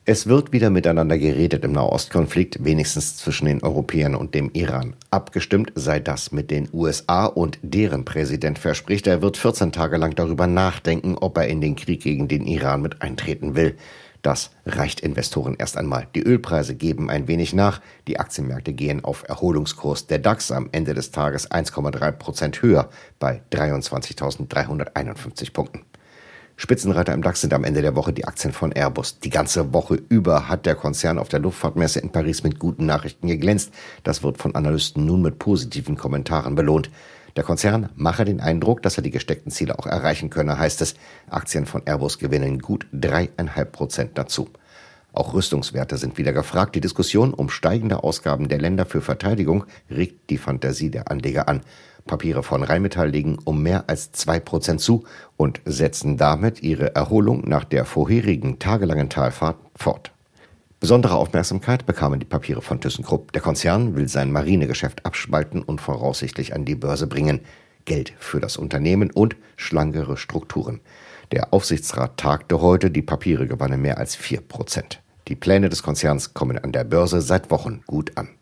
Es wird wieder miteinander geredet im Nahostkonflikt, wenigstens zwischen den Europäern und dem Iran. Abgestimmt sei das mit den USA und deren Präsident verspricht, er wird 14 Tage lang darüber nachdenken, ob er in den Krieg gegen den Iran mit eintreten will. Das reicht Investoren erst einmal. Die Ölpreise geben ein wenig nach, die Aktienmärkte gehen auf Erholungskurs. Der DAX am Ende des Tages 1,3% höher bei 23.351 Punkten. Spitzenreiter im DAX sind am Ende der Woche die Aktien von Airbus. Die ganze Woche über hat der Konzern auf der Luftfahrtmesse in Paris mit guten Nachrichten geglänzt. Das wird von Analysten nun mit positiven Kommentaren belohnt. Der Konzern mache den Eindruck, dass er die gesteckten Ziele auch erreichen könne, heißt es. Aktien von Airbus gewinnen gut 3,5% dazu. Auch Rüstungswerte sind wieder gefragt. Die Diskussion um steigende Ausgaben der Länder für Verteidigung regt die Fantasie der Anleger an. Papiere von Rheinmetall legen um mehr als 2% zu und setzen damit ihre Erholung nach der vorherigen tagelangen Talfahrt fort. Besondere Aufmerksamkeit bekamen die Papiere von ThyssenKrupp. Der Konzern will sein Marinegeschäft abspalten und voraussichtlich an die Börse bringen. Geld für das Unternehmen und schlankere Strukturen. Der Aufsichtsrat tagte heute, die Papiere gewannen mehr als 4%. Die Pläne des Konzerns kommen an der Börse seit Wochen gut an.